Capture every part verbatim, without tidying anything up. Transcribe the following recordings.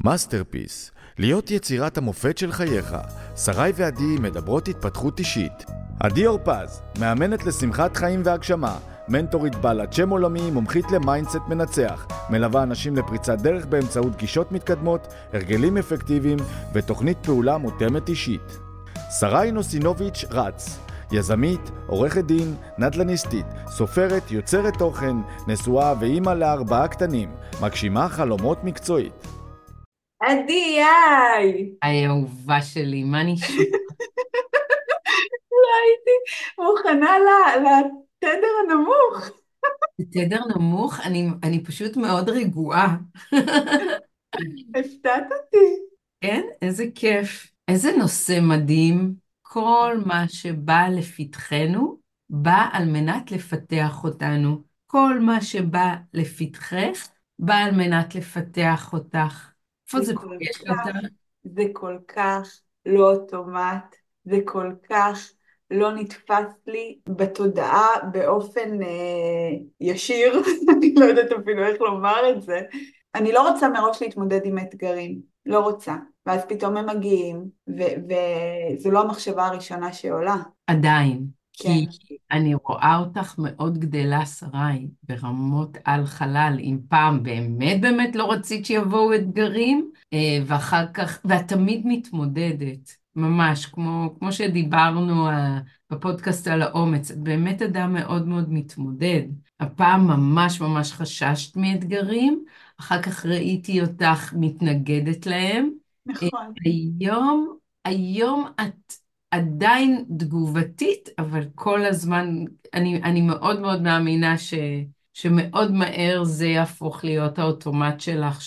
מאסטרפיס, להיות יצירת המופת של חייך. שרי ועדי מדברות התפתחות אישית. עדי אורפז, מאמנת לשמחת חיים והגשמה, מנטורית בעלת שם עולמי, מומחית למיינדסט מנצח, מלווה אנשים לפריצת דרך באמצעות גישות מתקדמות, הרגלים אפקטיביים ותוכנית פעולה מותאמת אישית. שרי נוסינוביץ' רץ, יזמית, עורכת דין, נדל"ניסטית, סופרת, יוצרת תוכן, נשואה ואימא לארבעה קטנים, מגשימה חלומות מקצועית. עדי, היי! היי, אהובה שלי, מה נשמע? לא הייתי מוכנה ל- לתדר הנמוך. תדר נמוך, אני, אני פשוט מאוד רגועה. הפתעת אותי. כן? איזה כיף. איזה נושא מדהים. כל מה שבא לפתחנו, בא על מנת לפתח אותנו. כל מה שבא לפתחך, בא על מנת לפתח אותך. איפה זה זה כל פוגש כך, אותך? זה כל כך לא אוטומט, זה כל כך לא נתפס לי בתודעה באופן אה, ישיר, אני לא יודעת אפילו איך לומר את זה. אני לא רוצה מראש להתמודד עם אתגרים, לא רוצה. ואז פתאום הם מגיעים, ו- וזו לא המחשבה הראשונה שעולה. עדיין, כן. כי אני רואה אותך מאוד גדלה, שרי, ברמות על חלל. אם פעם באמת באמת לא רצית שיבואו אתגרים, אה, ואחר כך, ואת תמיד מתמודדת, ממש, כמו, כמו שדיברנו אה, בפודקאסט על האומץ, את באמת אדם מאוד מאוד מתמודד. הפעם ממש ממש חששת מאתגרים, אחר כך ראיתי אותך מתנגדת להם. אה, נכון. היום, היום את עדיין תגובתית, אבל כל הזמן, אני, אני מאוד מאוד מאמינה ש, שמאוד מהר זה יהפוך להיות האוטומט שלך,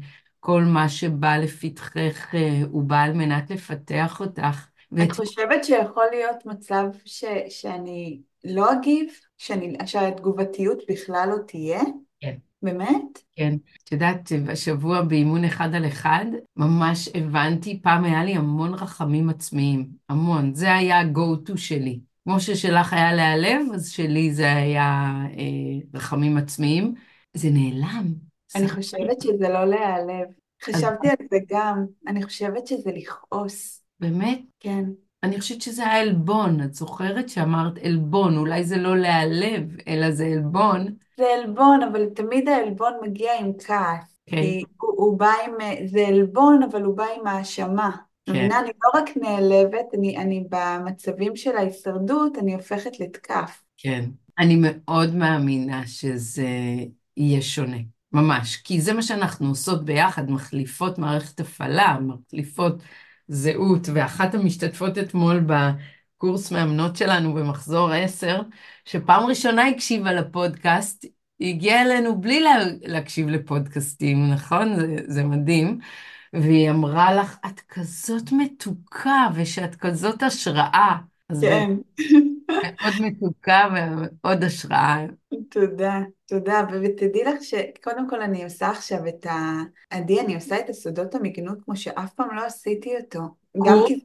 שכל מה שבא לפתחך אה, הוא בא על מנת לפתח אותך. את ואת חושבת שיכול להיות מצב ש, שאני לא אגיב? שאני, שהתגובתיות בכלל לא תהיה? כן. באמת? כן, את יודעת, השבוע באימון אחד על אחד, ממש הבנתי, פעם היה לי המון רחמים עצמיים, המון, זה היה ה-go to שלי. כמו ששלך היה להיעלב, אז שלי זה היה אה, רחמים עצמיים. זה נעלם. אני שרי. חושבת שזה לא להיעלב. אז חשבתי על זה גם. אני חושבת שזה לכעוס. באמת, כן. אני חושבת שזה היה עלבון. את זוכרת שאמרת עלבון, אולי זה לא להיעלב, אלא זה עלבון. זה עלבון, אבל תמיד העלבון מגיע עם כעס. כן, כי הוא, הוא בא עם... זה עלבון, אבל הוא בא עם האשמה. כן, מבינה? אני לא רק נעלבת, אני, אני במצבים של ההישרדות, אני הופכת לתקף. כן. אני מאוד מאמינה שזה יהיה שונה, ממש, כי זה מה שאנחנו עושות ביחד, מחליפות מערכת הפעלה, מחליפות זהות, ואחת המשתתפות אתמול בקורס מאמנות שלנו במחזור עשר, שפעם ראשונה הקשיבה לפודקאסט, היא הגיעה אלינו בלי לה, להקשיב לפודקאסטים, נכון? זה, זה מדהים. והיא אמרה לך, את כזאת מתוקה, ושאת כזאת השראה. אז באמת, כן. מאוד מתוקה ומאוד השראה. תודה, תודה, ותדעי לך שקודם כל אני עושה עכשיו את ה... עדי, אני עושה את הסודות המגנות כמו שאף פעם לא עשיתי אותו. גם קורס כי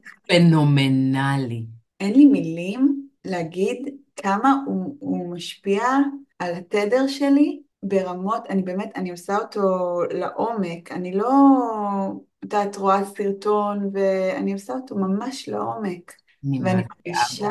פנומנלי. אין לי מילים להגיד כמה הוא, הוא משפיע על התדר שלי ברמות, אני באמת, אני עושה אותו לעומק, אני לא, את יודעת, רואה סרטון ואני עושה אותו ממש לעומק. אני ואני מרגיעה מרגישה בו.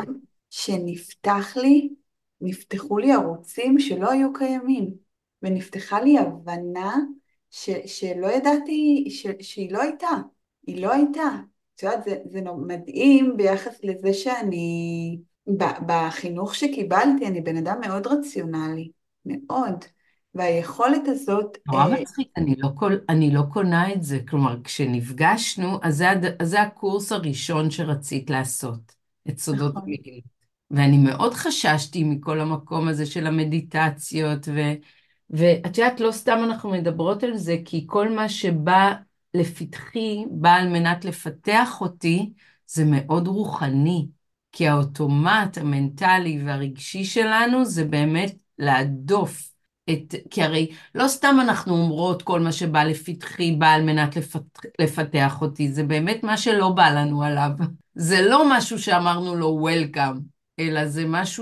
שנפתח לי, נפתחו לי ערוצים שלא היו קיימים, ונפתחה לי הבנה ש, שלא ידעתי, ש, שהיא לא הייתה, היא לא הייתה. את יודעת, זה, זה נו- מדהים ביחס לזה שאני, ב- בחינוך שקיבלתי, אני בן אדם מאוד רציונלי, מאוד. והיכולת הזאת, נורא אה, מצחיק, אני לא, קול, אני לא קונה את זה. כלומר, כשנפגשנו, אז זה, הד- אז זה הקורס הראשון שרצית לעשות, את סודות נכון, המגילות. ואני מאוד חששתי מכל המקום הזה של המדיטציות, ו, ואת יודעת, לא סתם אנחנו מדברות על זה, כי כל מה שבא לפתחי, בא על מנת לפתח אותי, זה מאוד רוחני. כי האוטומט המנטלי והרגשי שלנו זה באמת להדוף את, כי הרי לא סתם אנחנו אומרות כל מה שבא לפתחי בא על מנת לפתח, לפתח אותי, זה באמת מה שלא בא לנו עליו. זה לא משהו שאמרנו לו וולקאם, אלא זה משהו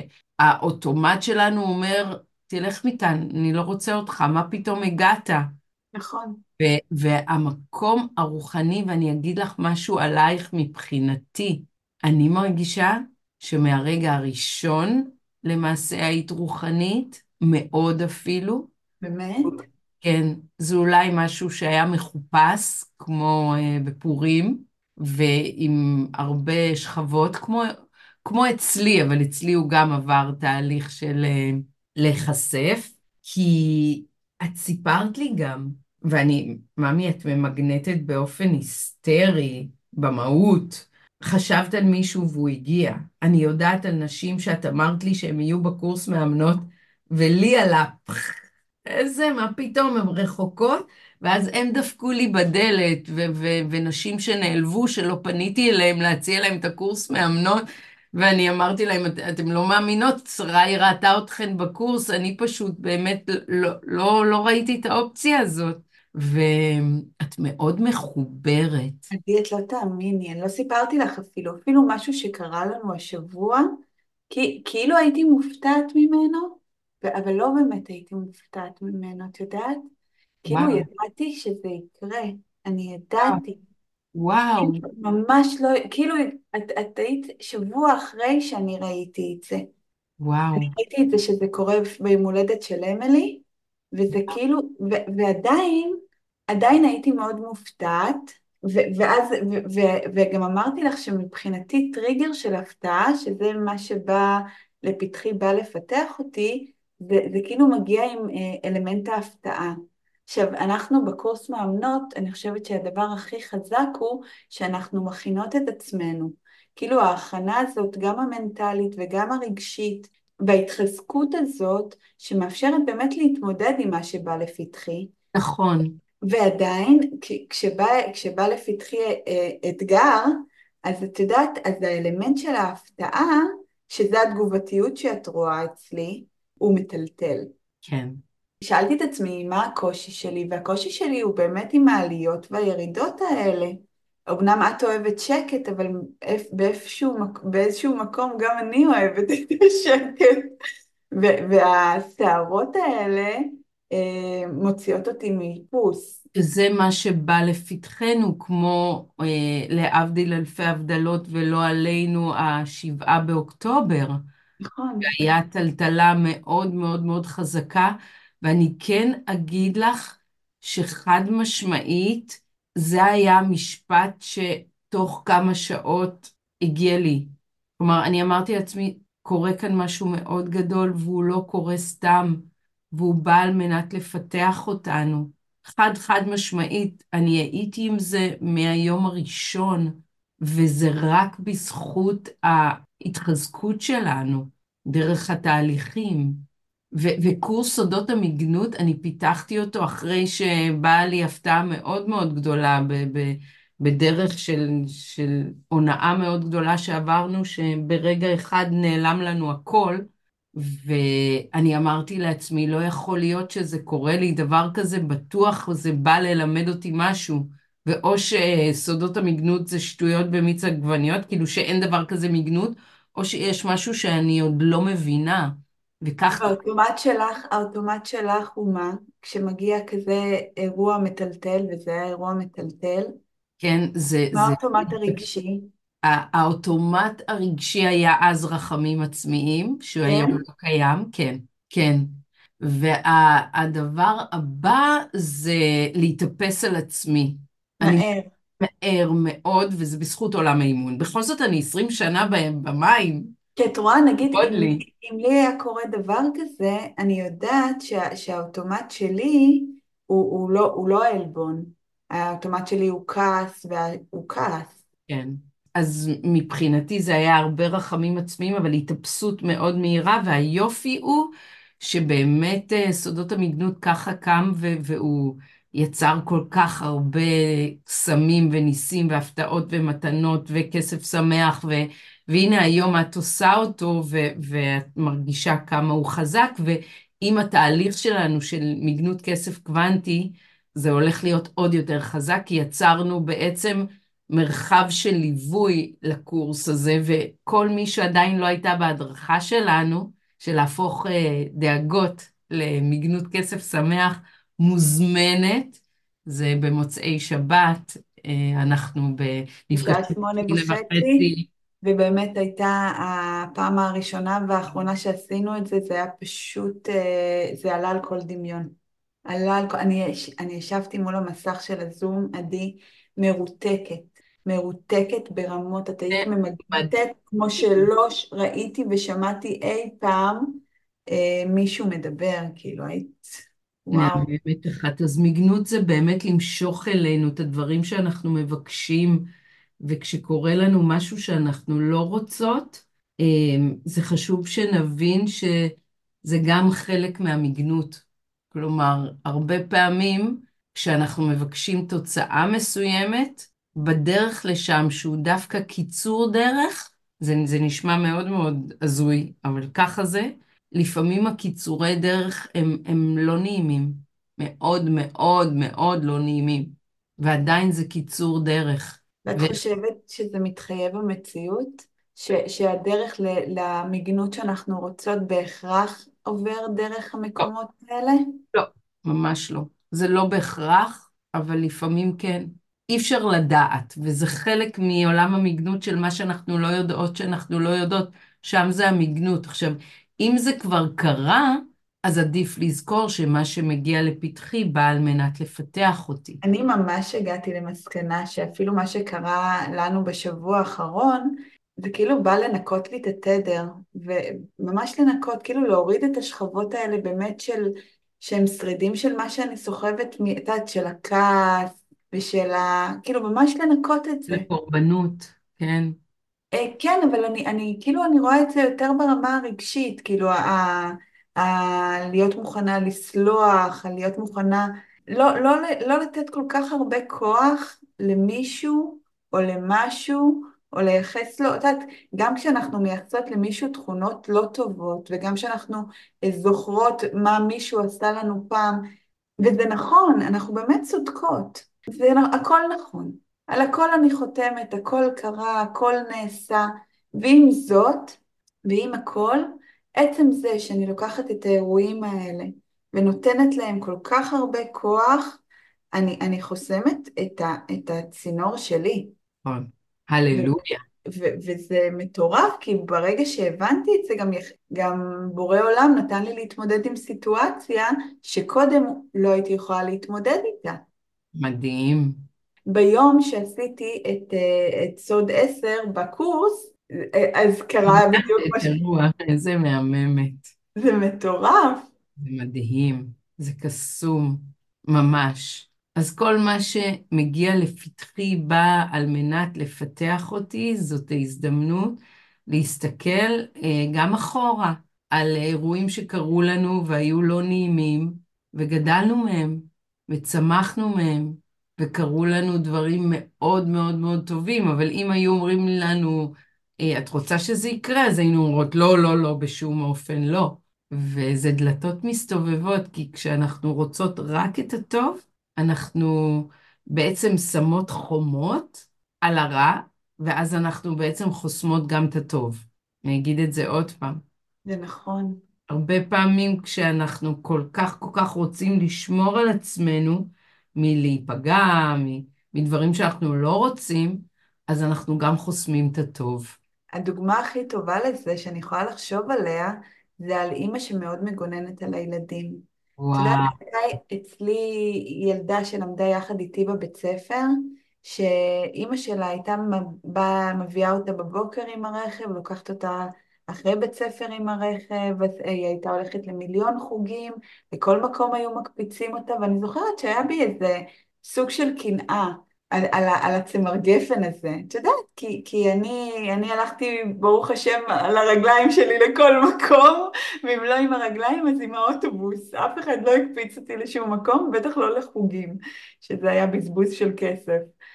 שהאוטומט שלנו אומר, תלך מכאן, אני לא רוצה אותך, מה פתאום הגעת? נכון, ו- והמקום הרוחני, ואני אגיד לך משהו עלייך מבחינתי, אני מרגישה שמהרגע הראשון למעשה היית רוחנית, מאוד אפילו, באמת? כן, זה אולי משהו שהיה מחופש, כמו אה, בפורים, ועם הרבה שכבות, כמו, כמו אצלי, אבל אצלי הוא גם עבר תהליך של אה, להיחשף, כי את סיפרת לי גם, ואני, ממי, את ממגנטת באופן היסטרי, במהות. חשבת על מישהו והוא הגיע. אני יודעת על נשים שאת אמרת לי שהם יהיו בקורס מאמנות, ולי עלה איזה, מה פתאום, הן רחוקות, ואז הם דפקו לי בדלת, ו- ו- ונשים שנעלבו, שלא פניתי אליהם להציע להם את הקורס מאמנות, ואני אמרתי להם, את, אתם לא מאמינות, שריי ראתה אתכן בקורס, אני פשוט באמת לא, לא, לא ראיתי את האופציה הזאת, ואת מאוד מחוברת. עדי, את לא תאמיני, אני לא סיפרתי לך אפילו, אפילו משהו שקרה לנו השבוע, כי, כאילו הייתי מופתעת ממנו, ו- אבל לא באמת הייתי מופתעת ממנו, את יודעת? כאילו וואו, ידעתי שזה יקרה, אני וואו, ידעתי. וואו, כאילו, ממש לא, כאילו את, את היית שבוע אחרי שאני ראיתי את זה. אני וואו, ראיתי את זה שזה קורה ביום הולדת של אמילי, וזה כאילו, ו- ועדיין, עדיין הייתי מאוד מופתעת, ו- ואז, ו- ו- וגם אמרתי לך שמבחינתי טריגר של הפתעה, שזה מה שבא לפתחי, בא לפתח אותי, זה, זה כאילו מגיע עם אה, אלמנט ההפתעה. עכשיו, אנחנו בקורס מאמנות, אני חושבת שהדבר הכי חזק הוא שאנחנו מכינות את עצמנו. כאילו ההכנה הזאת, גם המנטלית וגם הרגשית, וההתחזקות הזאת, שמאפשרת באמת להתמודד עם מה שבא לפתחי, נכון, ועדיין, כ- כשבא, כשבא לפתחי אה, אתגר, אז את יודעת, אז האלמנט של ההפתעה, שזה התגובתיות שאת רואה אצלי, הוא מטלטל. כן. שאלתי את עצמי מה הקושי שלי, והקושי שלי הוא באמת עם העליות והירידות האלה. אמנם את אוהבת שקט, אבל איפ- באיפשהו, מק- באיזשהו מקום גם אני אוהבת את השקט. ו- והסערות האלה אה, מוציאות אותי מאיפוס. שזה מה שבא לפתחנו, כמו אה, להבדיל אלפי הבדלות ולא עלינו השבעה באוקטובר. נכון. היה טלטלה מאוד מאוד מאוד חזקה, ואני כן אגיד לך שחד משמעית, זה היה המשפט שתוך כמה שעות הגיע לי. כלומר, אני אמרתי לעצמי, קורה כאן משהו מאוד גדול, והוא לא קורה סתם, והוא בא על מנת לפתח אותנו. חד חד משמעית, אני הייתי עם זה מהיום הראשון, וזה רק בזכות ההתחזקות שלנו. דרך התהליכים. ו- וקורס סודות המגנות, אני פיתחתי אותו אחרי שבאה לי הפתעה מאוד מאוד גדולה, ב- ב- בדרך של, של הונאה מאוד גדולה שעברנו, שברגע אחד נעלם לנו הכל, ואני אמרתי לעצמי, לא יכול להיות שזה קורה לי, דבר כזה בטוח זה בא ללמד אותי משהו. ואו שסודות המגנות זה שטויות במיץ עגבניות, כאילו שאין דבר כזה מגנות, או שיש משהו שאני עוד לא מבינה, וכך, האוטומט שלך, האוטומט שלך הוא מה? כשמגיע כזה אירוע מטלטל, וזה היה אירוע מטלטל, כן, זה, מה זה, האוטומט הרגשי? הא- האוטומט הרגשי היה אז רחמים עצמיים, שהיום כן? לא קיים, כן, כן. והדבר הבא זה להתאפס על עצמי. אני מהר. מהר מאוד, וזה בזכות עולם האימון. בכל זאת, אני עשרים שנה ב- במים, כי את רואה, נגיד, עוד אם, לי. אם לי היה קורה דבר כזה, אני יודעת שה, שהאוטומט שלי הוא, הוא לא, הוא לא העלבון. האוטומט שלי הוא כעס, והוא כעס. כן. אז מבחינתי זה היה הרבה רחמים עצמיים, אבל התאפסות מאוד מהירה, והיופי הוא שבאמת אה, סודות המגנות ככה קם, ו- והוא יצר כל כך הרבה קסמים וניסים והפתעות ומתנות וכסף שמח, ו- והנה היום את עושה אותו, ו- ואת מרגישה כמה הוא חזק, ועם התהליך שלנו של מגנות כסף קוונטי, זה הולך להיות עוד יותר חזק, כי יצרנו בעצם מרחב של ליווי לקורס הזה, וכל מי שעדיין לא הייתה בהדרכה שלנו, של להפוך אה, דאגות למגנות כסף שמח, מוזמנת, זה במוצאי שבת, אה, אנחנו ב- בשעה נפגשים שמונה בשמונה וחצי, וחצי. ובאמת הייתה הפעם הראשונה והאחרונה שעשינו את זה, זה היה פשוט, אה, זה עלה על כל דמיון. עלה על כל, אני, יש- אני ישבתי מול המסך של הזום, עדי, מרותקת, מרותקת ברמות, את זה היית ממגנטת, כמו מדהים. שלא ש- ראיתי ושמעתי אי פעם אה, מישהו מדבר, כאילו היית, וואו. מהממת אחת. אז מגנות זה באמת למשוך אלינו את הדברים שאנחנו מבקשים, וכשקורה לנו משהו שאנחנו לא רוצות, אה, זה חשוב שנבין שזה גם חלק מהמגנות. כלומר, הרבה פעמים כשאנחנו מבקשים תוצאה מסוימת, בדרך לשם שהוא דווקא קיצור דרך, זה, זה נשמע מאוד מאוד הזוי, אבל ככה זה, לפעמים הקיצורי דרך הם, הם לא נעימים, מאוד מאוד מאוד לא נעימים, ועדיין זה קיצור דרך. ואת חושבת שזה מתחייב במציאות? ש, שהדרך ל, למגנות שאנחנו רוצות בהכרח עובר דרך ולא, המקומות האלה? לא, ממש לא. זה לא בהכרח, אבל לפעמים כן. אי אפשר לדעת, וזה חלק מעולם המגנות של מה שאנחנו לא יודעות שאנחנו לא יודעות, שם זה המגנות. עכשיו, אם זה כבר קרה, אז עדיף לזכור שמה שמגיע לפתחי בא על מנת לפתח אותי. אני ממש הגעתי למסקנה שאפילו מה שקרה לנו בשבוע האחרון, זה כאילו בא לנקות לי את התדר, וממש לנקות, כאילו להוריד את השכבות האלה באמת של, שהם שרידים של מה שאני סוחבת, מ- את יודעת, של הכעס, ושל ה... כאילו ממש לנקות את זה. לקורבנות, כן. אה, כן, אבל אני, אני, כאילו, אני רואה את זה יותר ברמה הרגשית, כאילו, ה, ה, להיות מוכנה לסלוח, להיות מוכנה, לא, לא, ל- לא לתת כל כך הרבה כוח למישהו או למשהו, או לייחס לו, את יודעת, גם כשאנחנו מייחסות למישהו תכונות לא טובות, וגם כשאנחנו אה, זוכרות מה מישהו עשה לנו פעם, וזה נכון, אנחנו באמת צודקות. זה נ- הכל נכון. על הכל אני חותמת, הכל קרה, הכל נעשה. ועם זאת, ועם הכל, עצם זה שאני לוקחת את האירועים האלה ונותנת להם כל כך הרבה כוח, אני, אני חוסמת את ה, את הצינור שלי. נכון. ו- הללויה. ו- וזה מטורף, כי ברגע שהבנתי את זה, גם, יח- גם בורא עולם נתן לי להתמודד עם סיטואציה שקודם לא הייתי יכולה להתמודד איתה. מדהים. ביום שעשיתי את, אה, את סוד עשר בקורס, אה, אז קרה בדיוק מה ש... תראו, איזה מהממת. זה מטורף. זה מדהים, זה קסום, ממש. אז כל מה שמגיע לפתחי בא על מנת לפתח אותי, זאת ההזדמנות להסתכל אה, גם אחורה על אירועים שקרו לנו והיו לא נעימים, וגדלנו מהם, וצמחנו מהם, וקרו לנו דברים מאוד מאוד מאוד טובים, אבל אם היו אומרים לנו, אה, את רוצה שזה יקרה? אז היינו אומרות, לא, לא, לא, בשום אופן לא. וזה דלתות מסתובבות, כי כשאנחנו רוצות רק את הטוב, אנחנו בעצם שמות חומות על הרע, ואז אנחנו בעצם חוסמות גם את הטוב. אני אגיד את זה עוד פעם. זה נכון. הרבה פעמים כשאנחנו כל כך כל כך רוצים לשמור על עצמנו מלהיפגע, מ- מדברים שאנחנו לא רוצים, אז אנחנו גם חוסמים את הטוב. הדוגמה הכי טובה לזה שאני יכולה לחשוב עליה, זה על אימא שמאוד מגוננת על הילדים. את יודעת, וואו, הייתה אצלי ילדה שלמדה יחד איתי בבית ספר, שאימא שלה הייתה מ- באה, מביאה אותה בבוקר עם הרכב, לוקחת אותה אחרי בית ספר עם הרכב, אז היא הייתה הולכת למיליון חוגים, לכל מקום היו מקפיצים אותה, ואני זוכרת שהיה בי איזה סוג של קנאה. על, על, ה- על הצמר גפן הזה, את יודעת, כי, כי אני, אני הלכתי, ברוך השם, על הרגליים שלי לכל מקום, ואם לא עם הרגליים, אז עם האוטובוס. אף אחד לא הקפיץ אותי לשום מקום, בטח לא לחוגים, שזה היה בזבוז של כסף.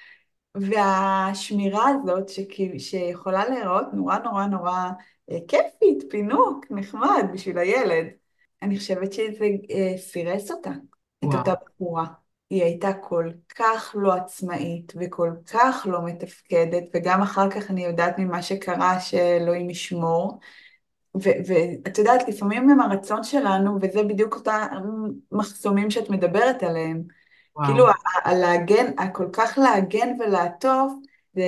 והשמירה הזאת, שכי- שיכולה להיראות נורא נורא נורא אה, כיפית, פינוק, נחמד בשביל הילד, אני חושבת שזה אה, סירס אותה, את אותה וואו. בחורה. היא הייתה כל כך לא עצמאית וכל כך לא מתפקדת, וגם אחר כך אני יודעת ממה שקרה שאלוהים ישמור. ואת יודעת, לפעמים עם הרצון שלנו, וזה בדיוק אותה מחסומים שאת מדברת עליהם, כאילו, וואו, ה- ה- להגן, הכל כך להגן ולעטוף, זה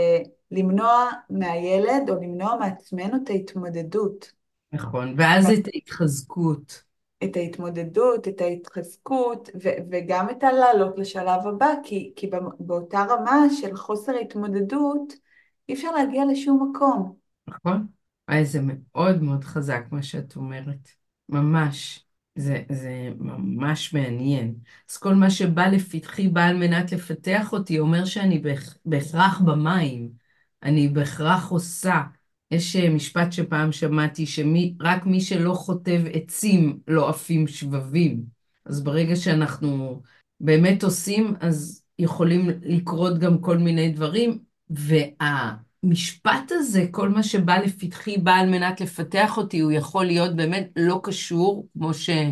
למנוע מהילד או למנוע מעצמנו את ההתמודדות. נכון. ואז את ההתחזקות. את ההתמודדות, את ההתחזקות, ו- וגם את הלעלות לשלב הבא, כי, כי במ- באותה רמה של חוסר התמודדות, אי אפשר להגיע לשום מקום. נכון? וואי, זה מאוד מאוד חזק מה שאת אומרת. ממש. זה, זה ממש מעניין. אז כל מה שבא לפתחי בא על מנת לפתח אותי, אומר שאני בהכ- בהכרח במים. אני בהכרח עושה. יש אה, משפט שפעם שמעתי, שרק מי שלא חוטב עצים לא עפים שבבים. אז ברגע שאנחנו באמת עושים, אז יכולים לקרות גם כל מיני דברים. וה... המשפט הזה, כל מה שבא לפתחי בא על מנת לפתח אותי, הוא יכול להיות באמת לא קשור, כמו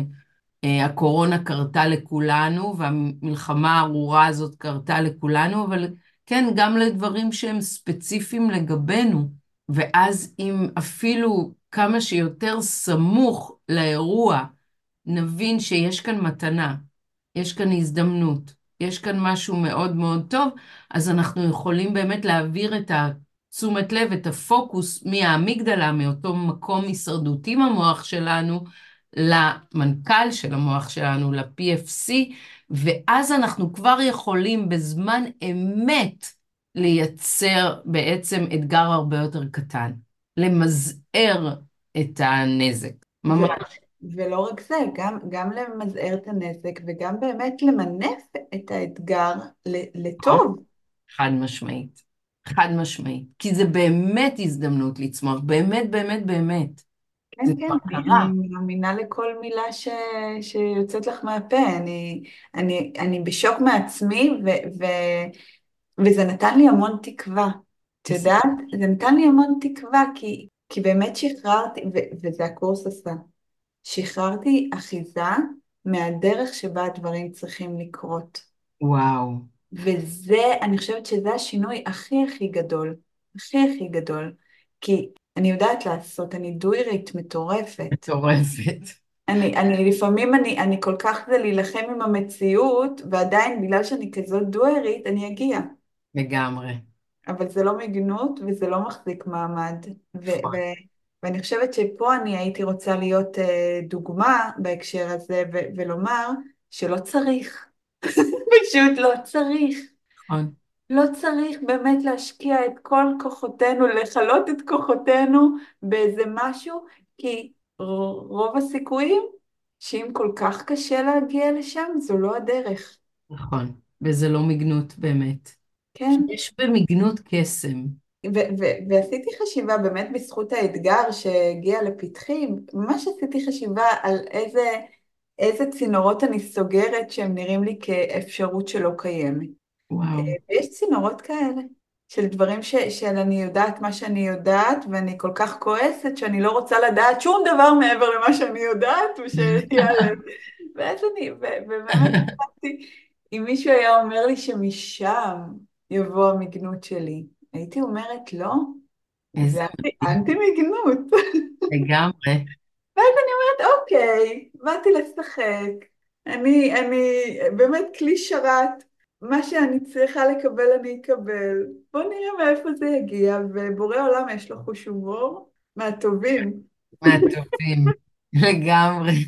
שהקורונה קרתה לכולנו, והמלחמה הארורה הזאת קרתה לכולנו, אבל כן, גם לדברים שהם ספציפיים לגבינו. ואז אם אפילו כמה שיותר סמוך לאירוע, נבין שיש כאן מתנה, יש כאן הזדמנות, יש כאן משהו מאוד מאוד טוב, אז אנחנו יכולים באמת להעביר את תשומת לב, את הפוקוס מהאמיגדלה, מאותו מקום הישרדותי במוח שלנו, למנכ"ל של המוח שלנו, ל-פי אף סי, ואז אנחנו כבר יכולים בזמן אמת לייצר בעצם אתגר הרבה יותר קטן, למזער את הנזק, ממש. ו- ולא רק זה, גם, גם למזער את הנזק וגם באמת למנף את האתגר ל- לטוב. חד משמעית, חד משמעית, כי זה באמת הזדמנות לצמוח, באמת, באמת, באמת. כן, זה כן, כבר אני, קרה. אני מאמינה לכל מילה ש, שיוצאת לך מהפה. אני, אני, אני בשוק מעצמי, ו, ו, וזה נתן לי המון תקווה. את איזה- יודעת? זה נתן לי המון תקווה, כי, כי באמת שחררתי, ו, וזה הקורס עשה, שחררתי אחיזה מהדרך שבה הדברים צריכים לקרות. וואו, וזה, אני חושבת שזה השינוי הכי הכי גדול, הכי הכי גדול, כי אני יודעת לעשות, אני דוירית מטורפת. מטורפת. אני, אני לפעמים אני, אני כל כך זה להילחם עם המציאות, ועדיין בגלל שאני כזאת דוארית, אני אגיע. לגמרי. אבל זה לא מגנות וזה לא מחזיק מעמד. ו, ו, נכון. ואני חושבת שפה אני הייתי רוצה להיות אה, דוגמה בהקשר הזה, ו, ולומר שלא צריך, פשוט לא צריך. נכון. לא צריך באמת להשקיע את כל כוחותינו, לכלות את כוחותינו באיזה משהו, כי רוב הסיכויים שאם כל כך קשה להגיע לשם, זו לא הדרך. נכון. וזה לא מגנות באמת. כן, יש במגנות קסם. ו- ו- ועשיתי חשיבה באמת בזכות האתגר שהגיע לפתחי, ממש עשיתי חשיבה על איזה, איזה צינורות אני סוגרת שהם נראים לי כאפשרות שלא קיימת. וואו. ויש צינורות כאלה, של דברים ש, של אני יודעת מה שאני יודעת, ואני כל כך כועסת שאני לא רוצה לדעת שום דבר מעבר למה שאני יודעת, ושיעלה. ואז אני, ו- ובאמת חשבתי, אם מישהו היה אומר לי שמשם יבוא המגנות שלי, הייתי אומרת לא, איזה זה אנטי, מדהים. אנטי מגנות. לגמרי. ואז אני אומרת, אוקיי, באתי לשחק, אני, אני באמת כלי שרת, מה שאני צריכה לקבל אני אקבל, בוא נראה מאיפה זה יגיע, ובורא עולם יש לו חוש הומור מהטובים. מהטובים. לגמרי.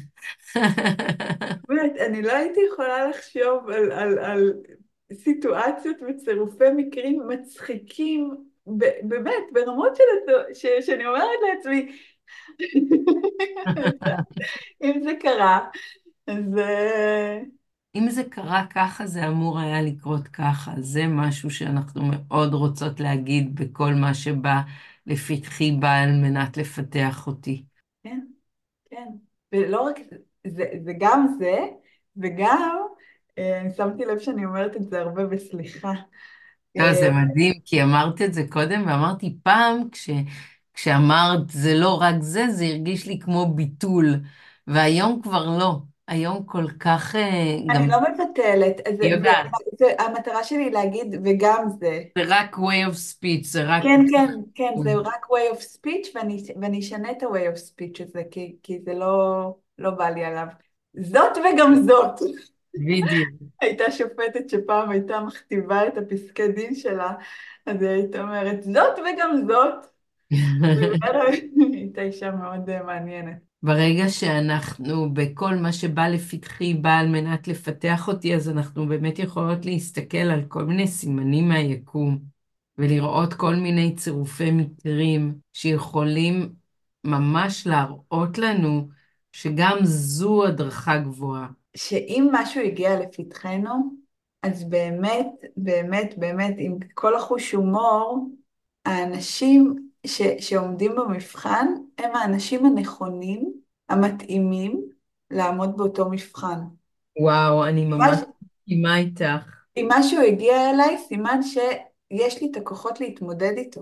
באמת, אני לא הייתי יכולה לחשוב על, על, על סיטואציות וצירופי מקרים מצחיקים, ב- באמת, ברמות של, הצ- ש, שאני אומרת לעצמי, אם זה קרה, אז... אה, אם זה קרה ככה, זה אמור היה לקרות ככה. זה משהו שאנחנו מאוד רוצות להגיד בכל מה שבא לפתחי בא על מנת לפתח אותי. כן, כן. ולא רק זה, זה זה גם זה, וגם, אה, אני שמתי לב שאני אומרת את זה הרבה בסליחה. לא, אה, זה מדהים, כי אמרת את זה קודם, ואמרתי פעם, כש, כשאמרת זה לא רק זה, זה הרגיש לי כמו ביטול, והיום כבר לא. היום כל כך, אה, אני גם, לא מבטלת, אז אני זה- יודעת, ו- זה- המטרה שלי היא להגיד וגם זה. זה רק way of speech, זה רק... כן, כן, כן, זה רק way of speech, ואני, ואני אשנה את ה-way of speech הזה, כי, כי זה לא, לא בא לי עליו. זאת וגם זאת. בדיוק. הייתה שופטת שפעם הייתה מכתיבה את הפסקי דין שלה, אז היא הייתה אומרת, זאת וגם זאת. היא הייתה אישה מאוד אה, מעניינת. ברגע שאנחנו, בכל מה שבא לפתחי, בא על מנת לפתח אותי, אז אנחנו באמת יכולות להסתכל על כל מיני סימנים מהיקום, ולראות כל מיני צירופי מקרים שיכולים ממש להראות לנו שגם זו הדרכה גבוהה. שאם משהו הגיע לפתחנו, אז באמת, באמת, באמת, עם כל החוש הומור, האנשים ש, שעומדים במבחן הם האנשים הנכונים, המתאימים, לעמוד באותו מבחן. וואו, אני ממש ממש, מסכימה איתך. אם משהו הגיע אליי, סימן שיש לי את הכוחות להתמודד איתו.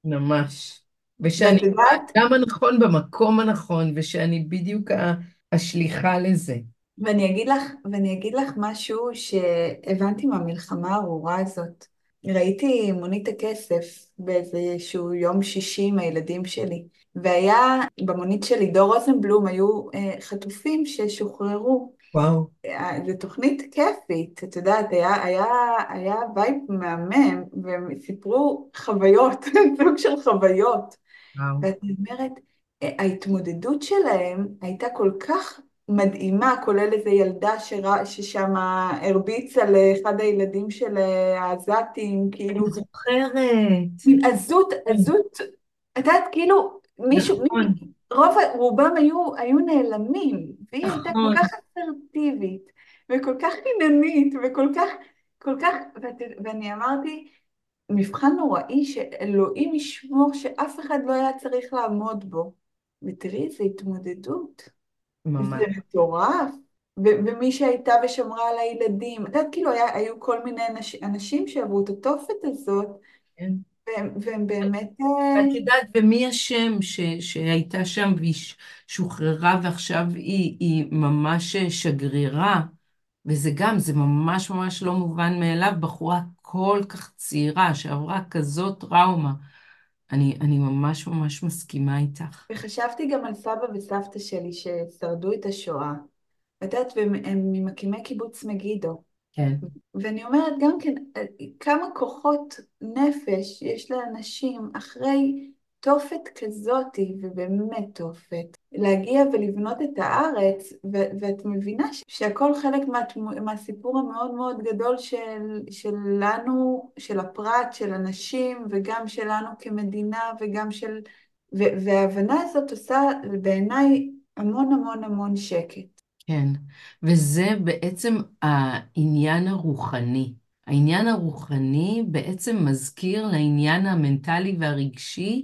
ממש. ושאני ואת יודעת, גם הנכון במקום הנכון, ושאני בדיוק ה- השליחה לזה. ואני אגיד לך, ואני אגיד לך משהו שהבנתי מהמלחמה הארורה הזאת. ראיתי מונית הכסף באיזשהו יום שישי עם הילדים שלי, והיה במונית של עידו רוזנבלום היו אה, חטופים ששוחררו. וואו. אה, זו תוכנית כיפית, את יודעת, היה, היה, היה וייב מהמם, והם סיפרו חוויות, סוג של חוויות. וואו. ואני אומרת, אה, ההתמודדות שלהם הייתה כל כך מדהימה, כולל איזו ילדה שרא- ששם הרביצה לאחד הילדים של אה, העזתים, אני כאילו, זוכרת. מין עזות, כן, עזות, את יודעת, כאילו, מישהו, נכון, מי, רוב, רובם היו, היו נעלמים, והיא הייתה כל נכון. כך אסרטיבית, וכל כך עניינית, וכל כך, כל כך, ואת, ואני אמרתי, מבחן נוראי שאלוהים ישמור שאף אחד לא היה צריך לעמוד בו. ותראי איזו התמודדות, זה ממש. מטורף. ו- ומי שהייתה ושמרה על הילדים, את יודעת, כאילו היה, היו כל מיני אנש, אנשים שעברו את התופת הזאת, כן. והם, והם באמת, אה, ואת יודעת, ומי השם ש, שהייתה שם והיא ש- שוחררה ועכשיו היא, היא ממש שגרירה, וזה גם, זה ממש ממש לא מובן מאליו, בחורה כל כך צעירה שעברה כזאת טראומה. אני, אני ממש ממש מסכימה איתך. וחשבתי גם על סבא וסבתא שלי ששרדו את השואה. את יודעת, והם הם ממקימי קיבוץ מגידו. כן. ואני אומרת גם כן, כמה כוחות נפש יש לאנשים אחרי תופת כזאתי, ובאמת תופת, להגיע ולבנות את הארץ, ו- ואת מבינה ש- שהכל חלק מהתמו- מהסיפור המאוד מאוד גדול של, שלנו, של הפרט, של אנשים, וגם שלנו כמדינה, וגם של... ו- וההבנה הזאת עושה בעיניי המון המון המון שקט. כן, וזה בעצם העניין הרוחני. העניין הרוחני בעצם מזכיר לעניין המנטלי והרגשי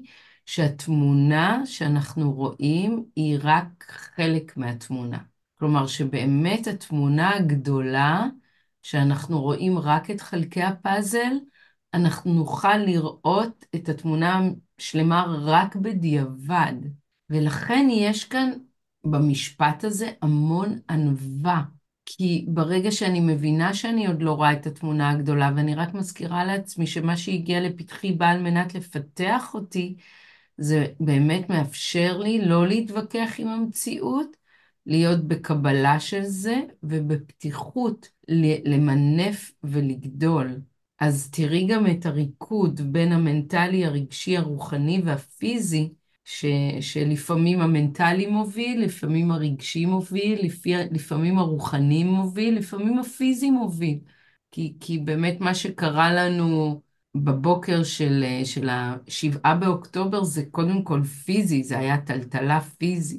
שהתמונה שאנחנו רואים היא רק חלק מהתמונה. כלומר שבאמת התמונה הגדולה, שאנחנו רואים רק את חלקי הפאזל, אנחנו נוכל לראות את התמונה השלמה רק בדיעבד. ולכן יש כאן במשפט הזה המון ענווה, כי ברגע שאני מבינה שאני עוד לא רואה את התמונה הגדולה, ואני רק מזכירה לעצמי שמה שהגיע לפתחי בא על מנת לפתח אותי, זה באמת מאפשר לי לא להתווכח עם המציאות, להיות בקבלה של זה, ובפתיחות למנף ולגדול. אז תראי גם את הריקוד בין המנטלי, הרגשי, הרוחני והפיזי, ש, שלפעמים המנטלי מוביל, לפעמים הרגשי מוביל, לפי, לפעמים הרוחני מוביל, לפעמים הפיזי מוביל. כי, כי באמת מה שקרה לנו בבוקר של, של השבעה באוקטובר זה קודם כל פיזי, זה היה טלטלה פיזית.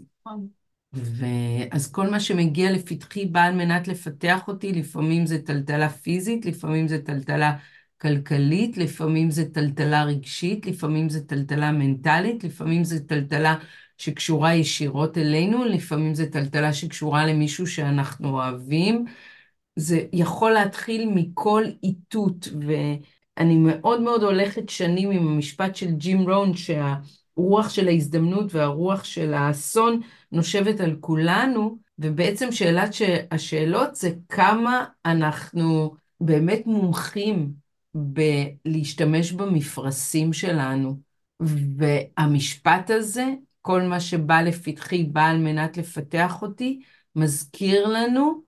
ואז כל מה שמגיע לפתחי בא על מנת לפתח אותי, לפעמים זה טלטלה פיזית, לפעמים זה טלטלה כלכלית, לפעמים זה טלטלה רגשית, לפעמים זה טלטלה מנטלית, לפעמים זה טלטלה שקשורה ישירות אלינו, לפעמים זה טלטלה שקשורה למישהו שאנחנו אוהבים. זה יכול להתחיל מכל איתות, ואני מאוד מאוד הולכת שנים עם המשפט של ג'ים רון, שהרוח של ההזדמנות והרוח של האסון נושבת על כולנו, ובעצם שאלת ש... השאלות זה כמה אנחנו באמת מומחים בלהשתמש במפרשים שלנו. והמשפט הזה, כל מה שבא לפתחי בא על מנת לפתח אותי, מזכיר לנו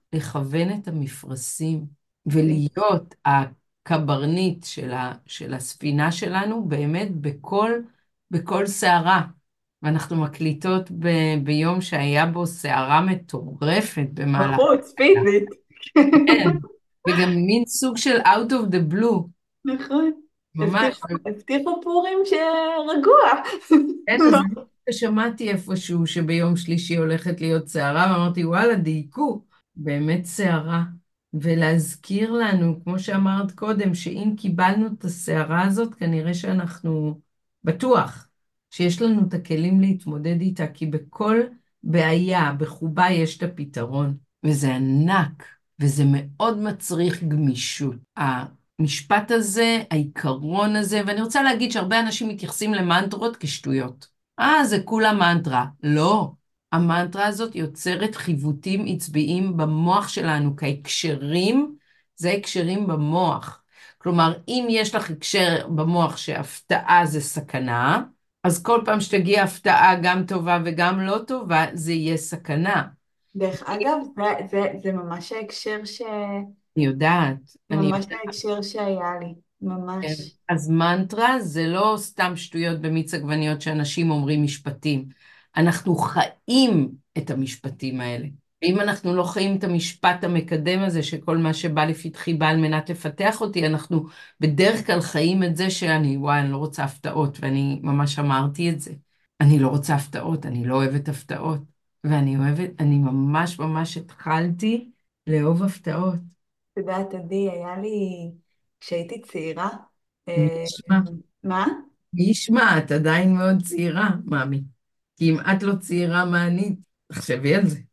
לכוון את המפרשים ולהיות הקברניט של, ה, של הספינה שלנו באמת בכל, בכל סערה. ואנחנו מקליטות ב, ביום שהיה בו סערה מטורפת במהלך. בחוץ, פיזית. כן, וגם מין סוג של out of the blue, נכון. ממש. הבטיחו הבטיחו פורים שרגוע. כן, אז אני שמעתי איפשהו שביום שלישי הולכת להיות סערה, ואמרתי, וואלה, דייקו, באמת סערה. ולהזכיר לנו, כמו שאמרת קודם, שאם קיבלנו את הסערה הזאת, כנראה שאנחנו בטוח שיש לנו את הכלים להתמודד איתה, כי בכל בעיה, בחובה יש את הפתרון, וזה ענק, וזה מאוד מצריך גמישות. המשפט הזה, העיקרון הזה, ואני רוצה להגיד שהרבה אנשים מתייחסים למנטרות כשטויות. אה, זה כולה מנטרה. לא. המנטרה הזאת יוצרת חיווטים עצביים במוח שלנו, כהקשרים, זה הקשרים במוח. כלומר, אם יש לך הקשר במוח שהפתעה זה סכנה, אז כל פעם שתגיע הפתעה גם טובה וגם לא טובה, זה יהיה סכנה. דרך אגב, זה, זה, זה ממש ההקשר ש... אני יודעת, אני ממש יודעת. ההקשר שהיה לי. כן. ממש. אז מנטרה זה לא סתם שטויות במיץ עגבניות שאנשים אומרים משפטים. אנחנו חיים את המשפטים האלה. ואם אנחנו לא חיים את המשפט המקדם הזה, שכל מה שבא לפתחי בא על מנת לפתח אותי, אנחנו בדרך כלל חיים את זה שאני, וואי, אני לא רוצה הפתעות, ואני ממש אמרתי את זה. אני לא רוצה הפתעות, אני לא אוהבת הפתעות. ואני אוהבת, אני ממש ממש התחלתי לאהוב הפתעות. את יודעת, עדי, היה לי, כשהייתי צעירה, מי אה, ישמע? מה? מי ישמע, את עדיין מאוד צעירה, מאמי. כי אם את לא צעירה, מה אני? תחשבי על זה.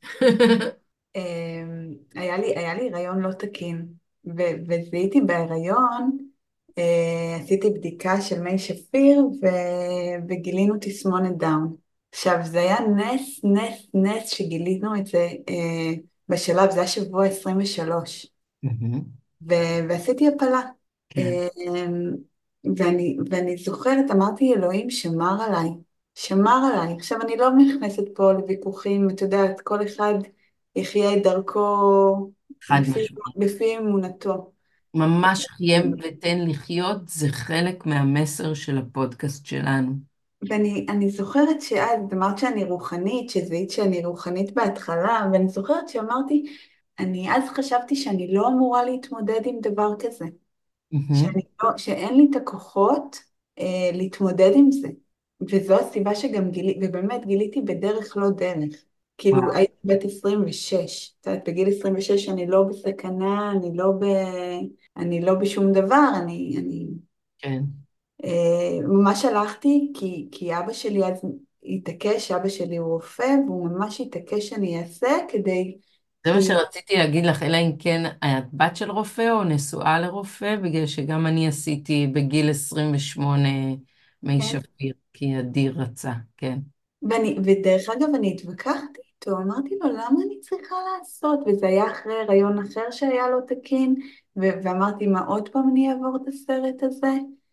אה, היה לי, היה לי הריון לא תקין, ו- וזיהיתי בהיריון, אה, עשיתי בדיקה של מי שפיר, ו- וגילינו תסמונת דאון. עכשיו, זה היה נס, נס, נס שגילינו את זה אה, בשלב, זה היה שבוע עשרים ושלוש. מהמם. ו- ועשיתי הפלה. כן. אמ, ואני, ואני זוכרת, אמרתי, אלוהים שמר עליי, שמר עליי. עכשיו, אני לא נכנסת פה לוויכוחים, את יודעת, כל אחד יחיה את דרכו חד לפי, משמעית. לפי אמונתו. ממש חיה ותן לחיות, זה חלק מהמסר של הפודקאסט שלנו. ואני אני זוכרת שאז, אמרת שאני רוחנית, שזיהית שאני רוחנית בהתחלה, ואני זוכרת שאמרתי, אני אז חשבתי שאני לא אמורה להתמודד עם דבר כזה. מהמם. שאני לא, שאין לי את הכוחות אה, להתמודד עם זה. וזו הסיבה שגם גיליתי, ובאמת גיליתי בדרך לא דרך. כאילו וואו, הייתי בת עשרים ושש, את יודעת, בגיל עשרים ושש אני לא בסכנה, אני לא, ב, אני לא בשום דבר, אני, אני כן. אה, ממש הלכתי, כי, כי אבא שלי אז התעקש, אבא שלי הוא רופא, והוא ממש התעקש שאני אעשה כדי, זה מה כי שרציתי להגיד לך, אלא אם כן את בת של רופא או נשואה לרופא, בגלל שגם אני עשיתי בגיל עשרים ושמונה מי שפיר, כי אדיר רצה, כן. ואני, ודרך אגב, אני התווכחתי איתו, אמרתי לו, למה אני צריכה לעשות? וזה היה אחרי הריון אחר שהיה לו תקין, ו- ואמרתי, מה, עוד פעם אני אעבור את הסרט הזה?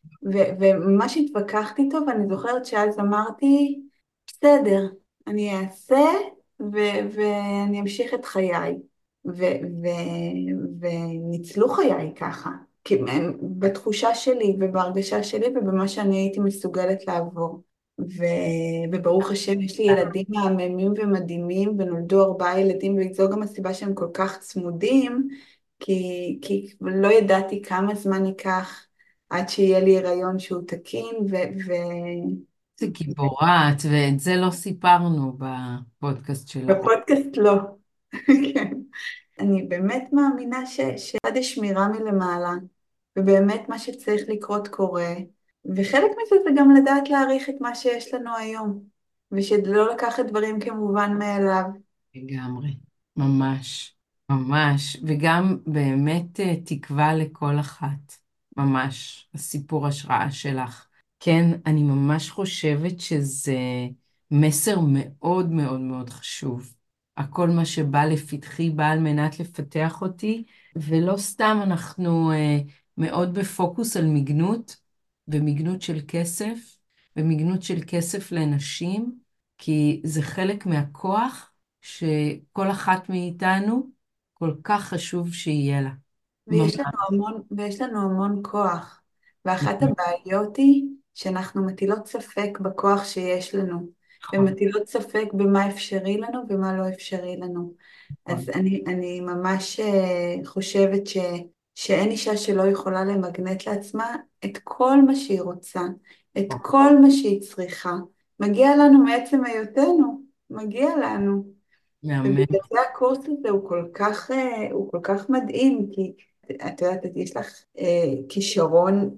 ו- וממש התווכחתי איתו, ואני זוכרת שאז אמרתי, בסדר, אני אעשה, ו- ואני אמשיך את חיי. ו- ו- וניצלו חיי ככה, כי הם- בתחושה שלי ובהרגשה שלי ובמה שאני הייתי מסוגלת לעבור. ו... וברוך השם, יש לי ילדים מהממים ומדהימים, ונולדו ארבעה ילדים, וזו גם הסיבה שהם כל כך צמודים, כי, כי לא ידעתי כמה זמן ייקח עד שיהיה לי הריון שהוא תקין, ו... ו... זה גיבורה, את, ואת זה לא סיפרנו בפודקאסט של הרוב. בפודקאסט לא. כן. אני באמת מאמינה ש... שעד יש שמירה מלמעלה, ובאמת מה שצריך לקרות קורה, וחלק מזה זה גם לדעת להעריך את מה שיש לנו היום, ושלא לקחת דברים כמובן מאליו. לגמרי, ממש, ממש, וגם באמת אה, תקווה לכל אחת, ממש, הסיפור השראה שלך. כן, אני ממש חושבת שזה מסר מאוד מאוד מאוד חשוב. הכל מה שבא לפתחי בא על מנת לפתח אותי, ולא סתם אנחנו אה, מאוד בפוקוס על מיגנות, ומיגנות של כסף, ומיגנות של כסף לנשים, כי זה חלק מהכוח שכל אחת מאיתנו, כל כך חשוב שיהיה לה. ויש ממש. לנו המון, ויש לנו המון כוח. ואחת הבעיות היא שאנחנו מטילות ספק בכוח שיש לנו, נכון, ומטילות ספק במה אפשרי לנו ומה לא אפשרי לנו. נכון, אז אני, אני ממש אה, חושבת ש, שאין אישה שלא יכולה למגנט לעצמה את כל מה שהיא רוצה, את נכון. כל מה שהיא צריכה. מגיע לנו מעצם היותנו, מגיע לנו. מהמם. ובגלל זה הקורס הזה הוא כל כך, אה, הוא כל כך מדהים, כי את יודעת, יש לך אה, כישרון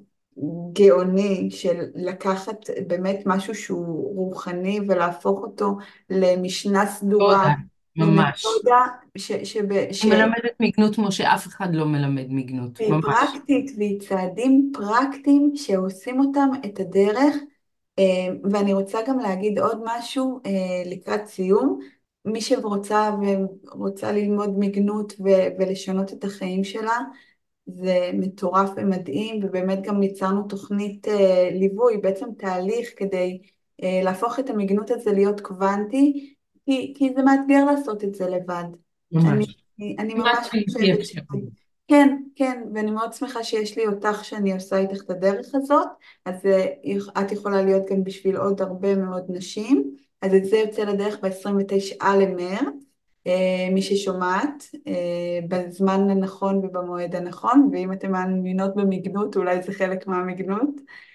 גאוני של לקחת באמת משהו שהוא רוחני ולהפוך אותו למשנה סדורה, תודה, ממש. למתודה ש, שב, ש, היא מלמדת מגנות כמו שאף אחד לא מלמד מגנות, שהיא ממש. פרקטית והיא צעדים פרקטיים שעושים אותם את הדרך. אה, ואני רוצה גם להגיד עוד משהו אה, לקראת סיום. מי שרוצה ורוצה ללמוד מגנות ו- ולשנות את החיים שלה, זה מטורף ומדהים, ובאמת גם ייצרנו תוכנית אה, ליווי, בעצם תהליך כדי אה, להפוך את המגנות הזה להיות קוונטי, כי, כי זה מאתגר לעשות את זה לבד. אני, ממש. אני כמעט ממש בלתי חושבת ש... אפשרי. כן, כן, ואני מאוד שמחה שיש לי אותך שאני עושה איתך את הדרך הזאת, אז אה, את יכולה להיות גם בשביל עוד הרבה מאוד נשים, אז את זה יוצא לדרך ב-עשרים ותשעה למרץ, אה, מי ששומעת, אה, בזמן הנכון ובמועד הנכון, ואם אתם מאמינות במגנות, אולי זה חלק מהמגנות.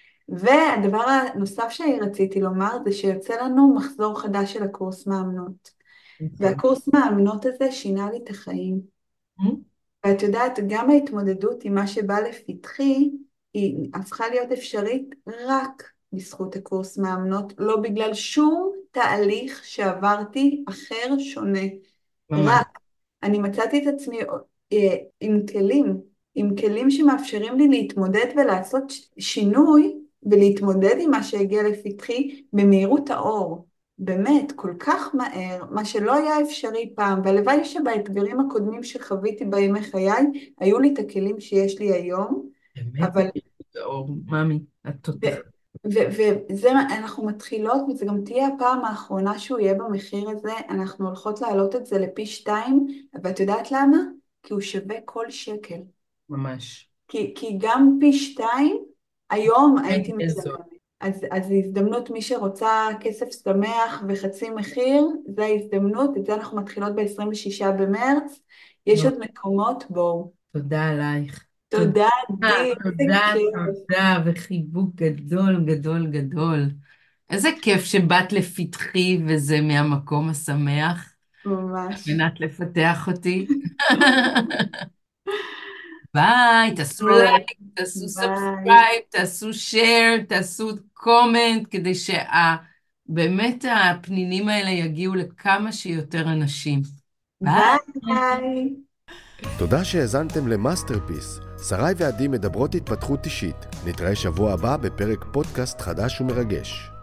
והדבר הנוסף שאני רציתי לומר, זה שיוצא לנו מחזור חדש של הקורס מאמנות. נכון. והקורס מאמנות הזה שינה לי את החיים. ואת יודעת, גם ההתמודדות עם מה שבא לפתחי, היא הפכה להיות אפשרית רק בזכות הקורס מאמנות, לא בגלל שום תהליך שעברתי אחר שונה. ממש. רק, אני מצאתי את עצמי אה, עם כלים, עם כלים שמאפשרים לי להתמודד ולעשות ש- שינוי, ולהתמודד עם מה שהגיע לפתחי במהירות האור. באמת, כל כך מהר, מה שלא היה אפשרי פעם, והלוואי שבאתגרים הקודמים שחוויתי בימי חיי, היו לי את הכלים שיש לי היום, באמת, אבל אור, מאמי, את תותח. וזה, אנחנו מתחילות, וזה גם תהיה הפעם האחרונה שהוא יהיה במחיר הזה, אנחנו הולכות להעלות את זה לפי שתיים, ואת יודעת למה? כי הוא שווה כל שקל. ממש. כי, כי גם פי שתיים, היום אין הייתי איזו. משלמת. אז, אז זו הזדמנות, מי שרוצה כסף שמח וחצי מחיר, זו ההזדמנות, את זה אנחנו מתחילות ב-עשרים ושישה במרץ, יש לא, עוד מקומות, בואו. תודה עלייך. תודה, תודה, עדי, איזה תודה, כיף. תודה, וחיבוק גדול, גדול, גדול. איזה כיף שבאת לפתחי וזה מהמקום השמח, על ממש. מנת לפתח אותי. ביי, תעשו טוב, לייק, תעשו ביי. סאבסקרייב, תעשו שייר, תעשו קומנט, כדי שבאמת הפנינים האלה יגיעו לכמה שיותר אנשים. ביי. ביי. תודה שהאזנתם למאסטרפיס. שרי ועדי מדברות התפתחות אישית. נתראה שבוע הבא בפרק פודקאסט חדש ומרגש.